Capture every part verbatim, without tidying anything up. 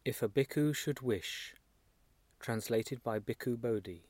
If a Bhikkhu Should Wish, translated by Bhikkhu Bodhi.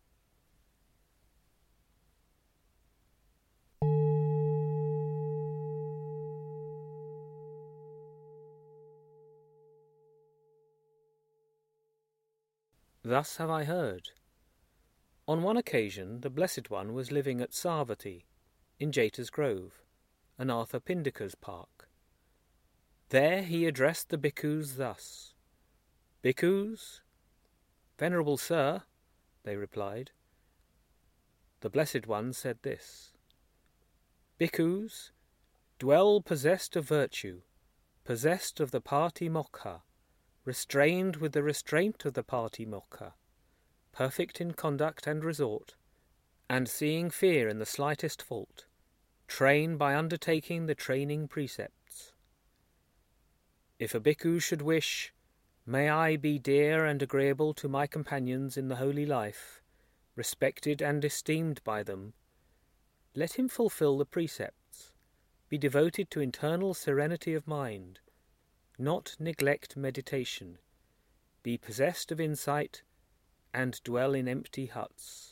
Thus have I heard. On one occasion the Blessed One was living at Savatthi, in Jeta's Grove, Anatha Pindika's park. There he addressed the bhikkhus thus: Bhikkhus? Venerable Sir, they replied. The Blessed One said this: Bhikkhus, dwell possessed of virtue, possessed of the Patimokkha, restrained with the restraint of the Patimokkha, perfect in conduct and resort, and seeing fear in the slightest fault, train by undertaking the training precepts. If a bhikkhu should wish, may I be dear and agreeable to my companions in the holy life, respected and esteemed by them, let him fulfill the precepts, be devoted to internal serenity of mind, not neglect meditation, be possessed of insight, and dwell in empty huts.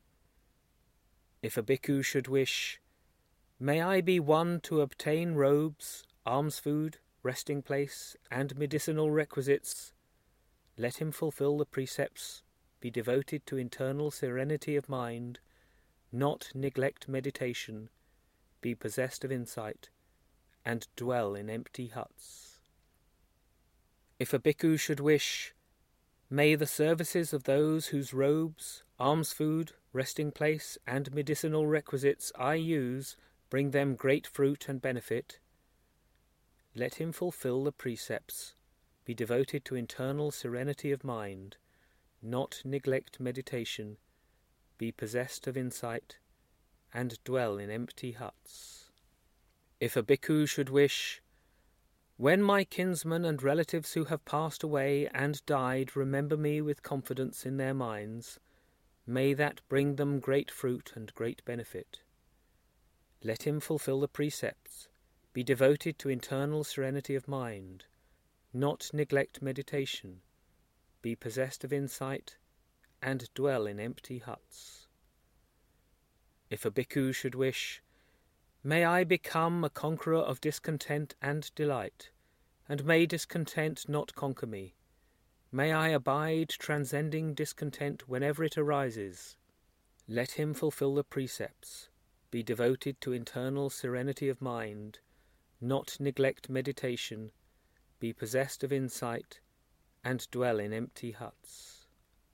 If a bhikkhu should wish, may I be one to obtain robes, alms food, resting place, and medicinal requisites, let him fulfill the precepts, be devoted to internal serenity of mind, not neglect meditation, be possessed of insight, and dwell in empty huts. If a bhikkhu should wish, may the services of those whose robes, alms food, resting place, and medicinal requisites I use bring them great fruit and benefit, let him fulfill the precepts, be devoted to internal serenity of mind, not neglect meditation, be possessed of insight, and dwell in empty huts. If a bhikkhu should wish, when my kinsmen and relatives who have passed away and died remember me with confidence in their minds, may that bring them great fruit and great benefit. Let him fulfill the precepts, be devoted to internal serenity of mind, not neglect meditation, be possessed of insight, and dwell in empty huts. If a bhikkhu should wish, may I become a conqueror of discontent and delight, and may discontent not conquer me. May I abide transcending discontent whenever it arises. Let him fulfill the precepts, be devoted to internal serenity of mind, not neglect meditation, be possessed of insight, and dwell in empty huts.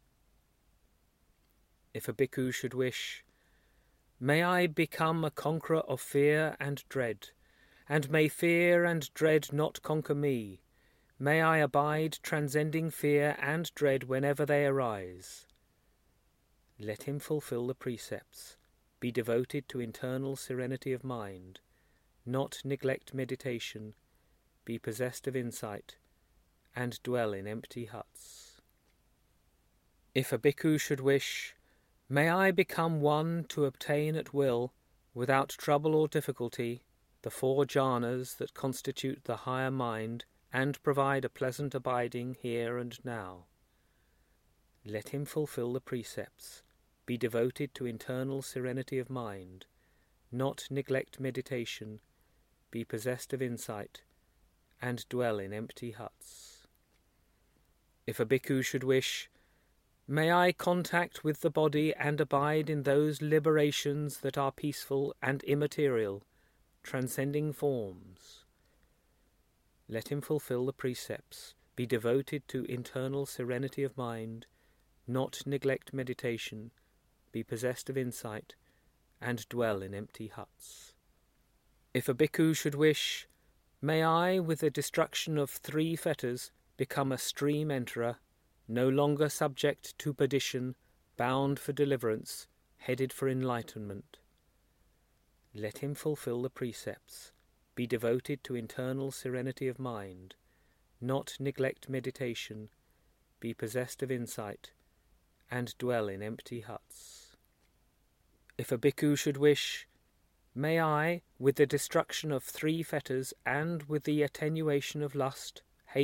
If a bhikkhu should wish, may I become a conqueror of fear and dread, and may fear and dread not conquer me. May I abide transcending fear and dread whenever they arise. Let him fulfill the precepts, be devoted to internal serenity of mind, not neglect meditation, be possessed of insight, and dwell in empty huts. If a bhikkhu should wish, may I become one to obtain at will, without trouble or difficulty, the four jhanas that constitute the higher mind and provide a pleasant abiding here and now. Let him fulfill the precepts, be devoted to internal serenity of mind, not neglect meditation, be possessed of insight, and dwell in empty huts. If a bhikkhu should wish, may I contact with the body and abide in those liberations that are peaceful and immaterial, transcending forms. Let him fulfill the precepts, be devoted to internal serenity of mind, not neglect meditation, be possessed of insight, and dwell in empty huts. If a bhikkhu should wish, may I, with the destruction of three fetters, become a stream enterer, no longer subject to perdition, bound for deliverance, headed for enlightenment. Let him fulfill the precepts, be devoted to internal serenity of mind, not neglect meditation, be possessed of insight, and dwell in empty huts. If a bhikkhu should wish, may I, with the destruction of three fetters and with the attenuation of lust, hate,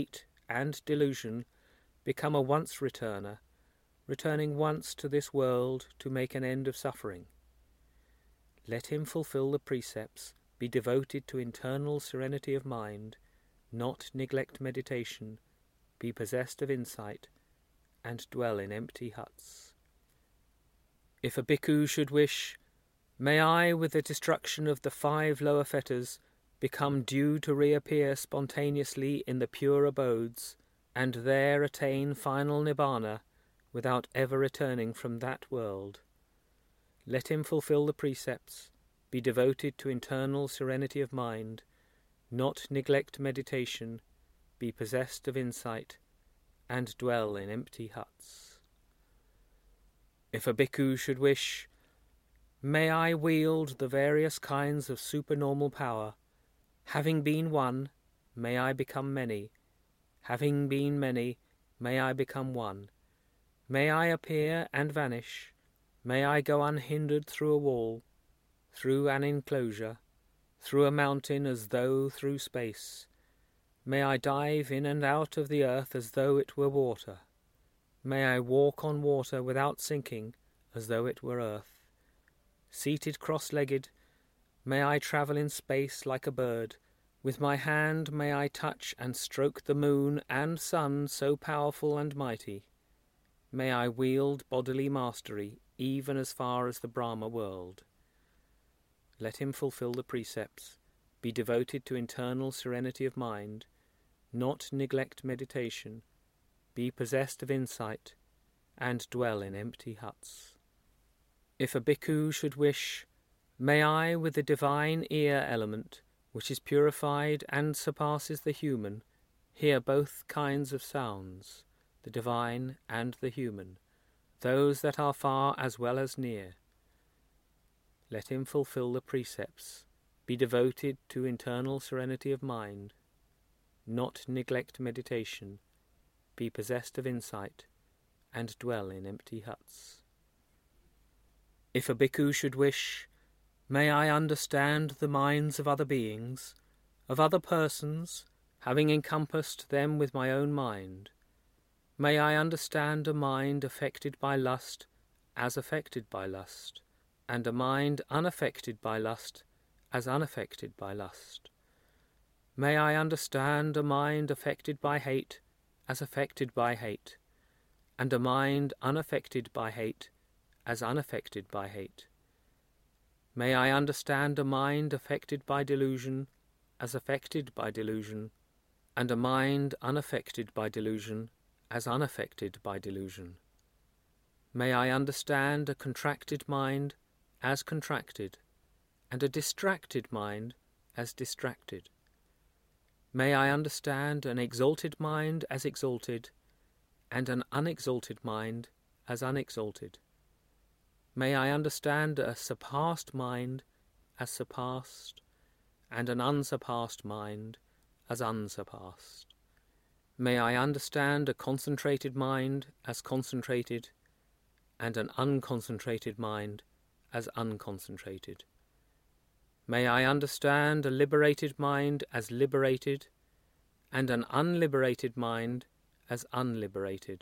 and delusion become a once-returner, returning once to this world to make an end of suffering. Let him fulfill the precepts, be devoted to internal serenity of mind, not neglect meditation, be possessed of insight, and dwell in empty huts. If a bhikkhu should wish, may I, with the destruction of the five lower fetters, become due to reappear spontaneously in the pure abodes, and there attain final nibbana, without ever returning from that world. Let him fulfill the precepts, be devoted to internal serenity of mind, not neglect meditation, be possessed of insight, and dwell in empty huts. If a bhikkhu should wish, may I wield the various kinds of supernormal power. Having been one, may I become many. Having been many, may I become one. May I appear and vanish. May I go unhindered through a wall, through an enclosure, through a mountain as though through space. May I dive in and out of the earth as though it were water. May I walk on water without sinking, as though it were earth. Seated cross-legged, may I travel in space like a bird. With my hand may I touch and stroke the moon and sun so powerful and mighty. May I wield bodily mastery even as far as the Brahma world. Let him fulfill the precepts, be devoted to internal serenity of mind, not neglect meditation, be possessed of insight, and dwell in empty huts. If a bhikkhu should wish, may I, with the divine ear element, which is purified and surpasses the human, hear both kinds of sounds, the divine and the human, those that are far as well as near. Let him fulfill the precepts, be devoted to internal serenity of mind, not neglect meditation, be possessed of insight, and dwell in empty huts. If a bhikkhu should wish, may I understand the minds of other beings, of other persons, having encompassed them with my own mind. May I understand a mind affected by lust as affected by lust, and a mind unaffected by lust as unaffected by lust. May I understand a mind affected by hate as affected by hate, and a mind unaffected by hate as unaffected by hate. May I understand a mind affected by delusion as affected by delusion, and a mind unaffected by delusion as unaffected by delusion. May I understand a contracted mind as contracted, and a distracted mind as distracted. May I understand an exalted mind as exalted, and an unexalted mind as unexalted. May I understand a surpassed mind as surpassed, and an unsurpassed mind as unsurpassed. May I understand a concentrated mind as concentrated, and an unconcentrated mind as unconcentrated. May I understand a liberated mind as liberated, and an unliberated mind as unliberated.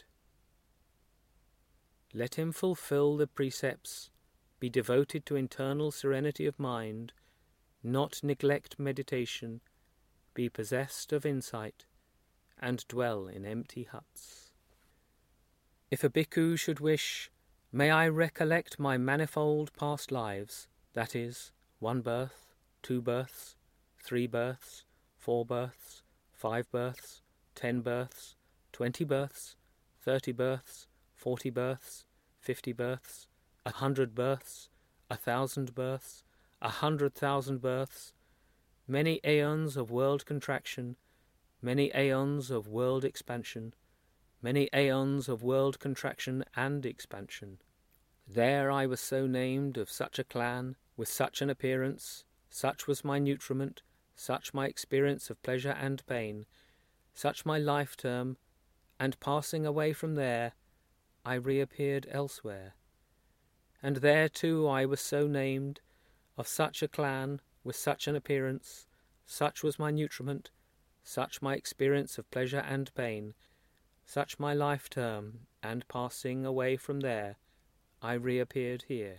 Let him fulfill the precepts, be devoted to internal serenity of mind, not neglect meditation, be possessed of insight, and dwell in empty huts. If a bhikkhu should wish, may I recollect my manifold past lives, that is, one birth, two births, three births, four births, five births, ten births, twenty births, thirty births, forty births, fifty births, a hundred births, a thousand births, a hundred thousand births, many aeons of world contraction, many aeons of world expansion, many aeons of world contraction and expansion. There I was so named of such a clan, with such an appearance, such was my nutriment, such my experience of pleasure and pain, such my life term, and passing away from there, I reappeared elsewhere. And there too I was so named, of such a clan, with such an appearance, such was my nutriment, such my experience of pleasure and pain, such my life term, and passing away from there, I reappeared here.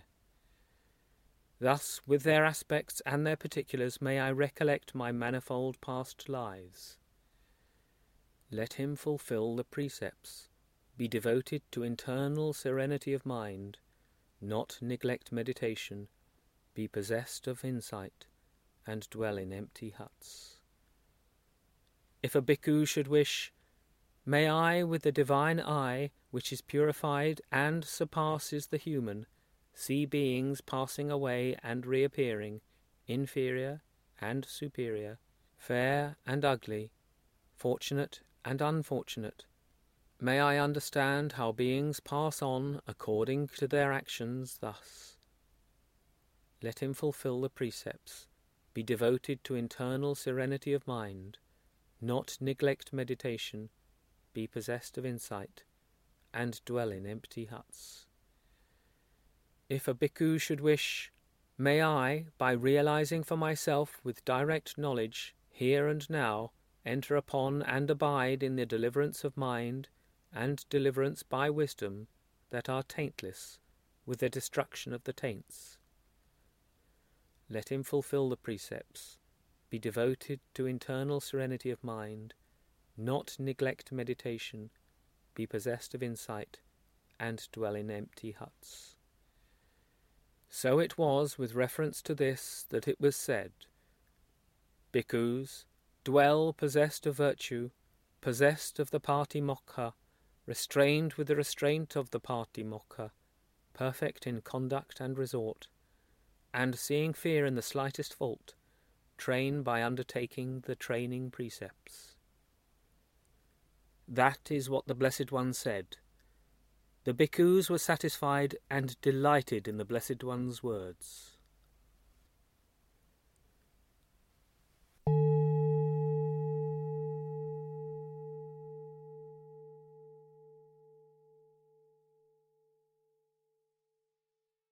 Thus, with their aspects and their particulars, may I recollect my manifold past lives. Let him fulfil the precepts, be devoted to internal serenity of mind, not neglect meditation, be possessed of insight, and dwell in empty huts. If a bhikkhu should wish, may I, with the divine eye, which is purified and surpasses the human, see beings passing away and reappearing, inferior and superior, fair and ugly, fortunate and unfortunate. May I understand how beings pass on according to their actions thus. Let him fulfil the precepts, be devoted to internal serenity of mind, not neglect meditation, be possessed of insight, and dwell in empty huts. If a bhikkhu should wish, may I, by realizing for myself with direct knowledge, here and now, enter upon and abide in the deliverance of mind, and deliverance by wisdom, that are taintless, with the destruction of the taints. Let him fulfil the precepts, be devoted to internal serenity of mind, not neglect meditation, be possessed of insight, and dwell in empty huts. So it was with reference to this that it was said, Bhikkhus, dwell possessed of virtue, possessed of the Patimokkha, restrained with the restraint of the Patimokkha, perfect in conduct and resort, and seeing fear in the slightest fault, train by undertaking the training precepts. That is what the Blessed One said. The bhikkhus were satisfied and delighted in the Blessed One's words.